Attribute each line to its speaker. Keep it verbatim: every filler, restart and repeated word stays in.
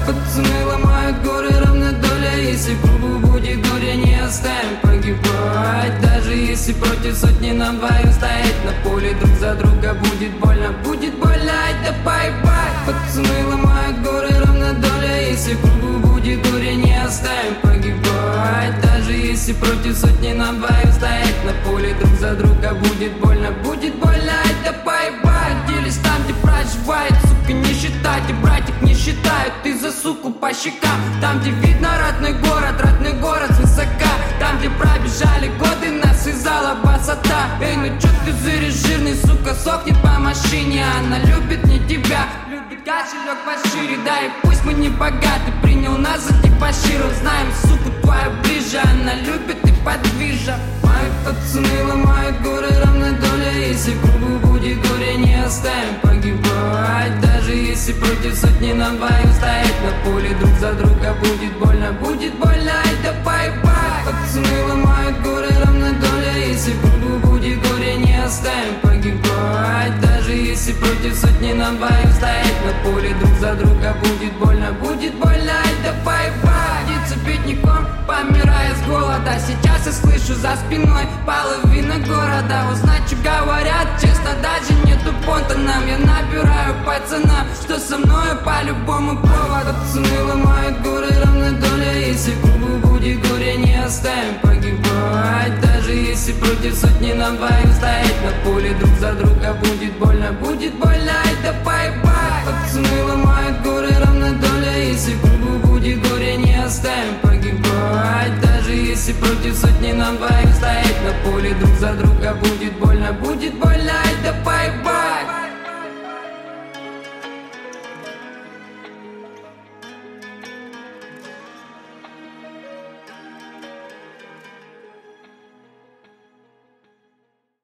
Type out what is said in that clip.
Speaker 1: Пацаны ломают горы, равна доля. Если клубу будет горе, не оставим погибать. Даже если против сотни нам двоим стоять на поле друг за друга, будет больно, будет больно, ай да бай-бай. Пацаны ломают горы, равна доля. Если клубу будет горе, не оставим погибать. Даже если против сотни нам двоим стоять на поле друг за друга, будет больно, будет больно, ай да бай-бай. Делись там, где проживает, сука, не считайте, братик, не считают. Ты за суку по щекам, там, где видно родной город, родной город свысока. Там, где пробежали годы, нас связала басота. Эй, ну чё ты зыришь, жирный, сука, сохнет по машине. Она любит не тебя, любит кошелек пошире. Да и пусть мы не богаты, принял нас за типаширов. Знаем, суку твою ближе, она любит и подвижа. Мои пацаны ломают горы, равна доля. Если клубу будет горе, не оставим погибать. Даже если против сотни нам двоим стоять на поле друг за друга, будет больно, будет больно, ай да бай-бай. Пацаны ломают горы, равна доля. Если клубу будет горе, не оставим погибать. Даже если против сотни нам двоим стоять на поле друг за друга, будет больно, будет больно, ай да бай-бай. Птица бедняком, помирая с голода. Сейчас я слышу за спиной половина города. Узнать, что говорят, честно, даже нету понта нам. Я набираю пацана, что со мною по любому поводу. Пацаны ломают горы, равна доля. Если клубу будет горе, не оставим погибать. Даже если против сотни нам двоим стоять на поле друг за друга, будет больно, будет больно, ай да бай-бай. Пацаны ломают горы, равна доля. Если клубу будет горе, не оставим погибать. Даже если против сотни нам двоим стоять на поле друг за друга, будет больно, будет больно.